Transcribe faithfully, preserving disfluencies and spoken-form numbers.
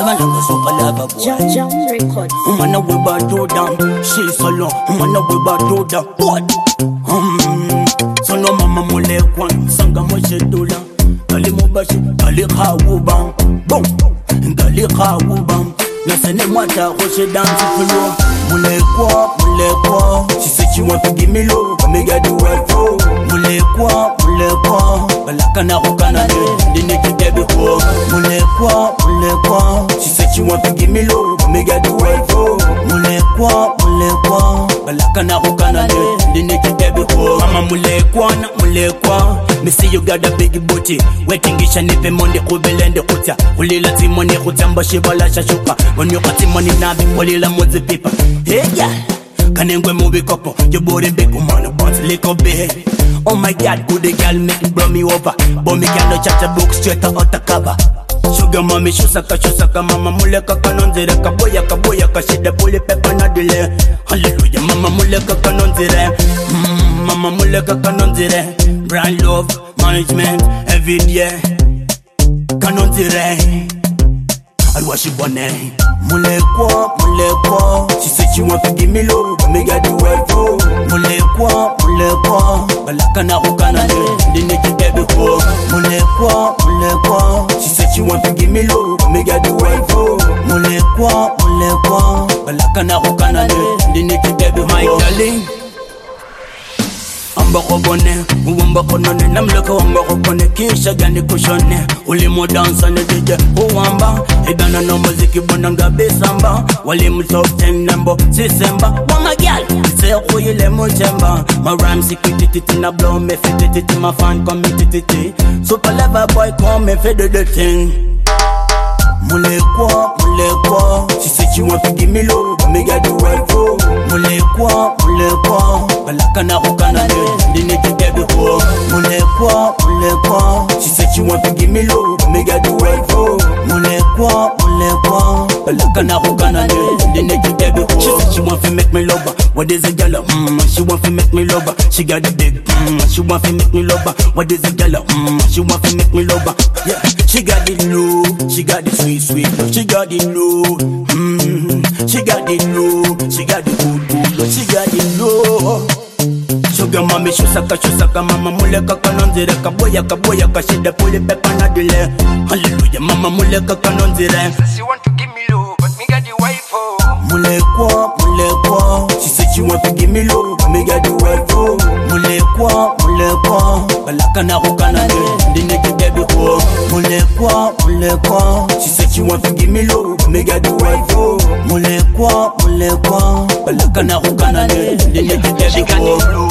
Malanga so palava boy. Jam record. Mana we ba do down. She solo. Mana we ba do down. What? Um. So no mama mole kwan. Sanga mo she dola. Dali mo ba she. Dali khawu bam. Boom. Dali khawu bam. Nasane mwata ko she dance floor. Mole kwa, mole kwa. She said she want to give me love. Me get the right for. Mole kwa, mole kwa. Balaka na hukana de. Dine kitebi kwa. Mole kwa, mole kwa. She said she want to give me love. Me get the right for. Mole kwa, mole kwa. Balaka na hukana de. Dine kitebi kwa. Mama mole kwa na mole kwa. Me see you got a big booty. Waiting isha nipe monde kubelende kutia. Ulila timoni kutamba shibala shashuka. Onyo kati money nabi ulila mozi pipa. Hey girl, kanengwe movie couple. You body big woman, but little bit. Oh my God, good girl make it blow me over. But me can't chat a book straight out the cover. Sugar mommy, shusaka shusaka mama muleka kanonzire kaboya kaboya kashide puli pepa na dile. Hallelujah, mama muleka kanonzire. Mm, mama muleka kanonzire. Brand love management every day. Kanonzire. I wash it one day. Mulekwa, mulekwa. She said she want to give me love, me get the right for. Mulekwa, mulekwa. Balaka na hukana de, dine kitebi kwa. Mulekwa, mulekwa. She said she want to give me love, me get the right for. Mulekwa, mulekwa. Balaka na hukana de, dine kitebi my darling. Amba kobone, uwamba konone. Namleka wamba kobone, kisha gani kushone. Ulimo dansa ne D J uwamba. Edana no muziki bonanga besamba. Walimu top ten number December. Wama gyal, say kuyile mujemba. My rhyme sikititi na blow me fititi. My fan come tititi. Super level boy come me fit the thing. Mulekwa, mulekwa. She said she want to give me love, me get the right for. Mulekwa, mulekwa. Balaka na hukana de, dine kitebi kwa. Mulekwa, mulekwa. She said she want to give me love, me get the right for. Mulekwa, mulekwa. Balaka na hukana de, dine kitebi kwa. She said she want to make me love her. What is a girl? Mm, she want to make me love her. She got the big. Mm, she want to make me love her. What is a girl? Mm, she want to make me love her. Yeah, she got the low, she got the sweet, sweet love. She got the low. Mm, she got the low. She got the good, good love. She got the low. Sugar mommy, shusaka, shusaka, mama muleka kanonzire kaboya, kaboya, kashide puli pepa na dile. Hallelujah, mama muleka kanonzire. She want to give me love, but me got the wife for. Mulekwa, mulekwa. She said she want to give me love, me got the right for. Mulekwa, mulekwa. Balaka na hukana de, dine kitebi kwa. Mulekwa, mulekwa. She said she want to give me love, me got the right for. Mulekwa, mulekwa. Balaka na hukana de, dine kitebi kwa.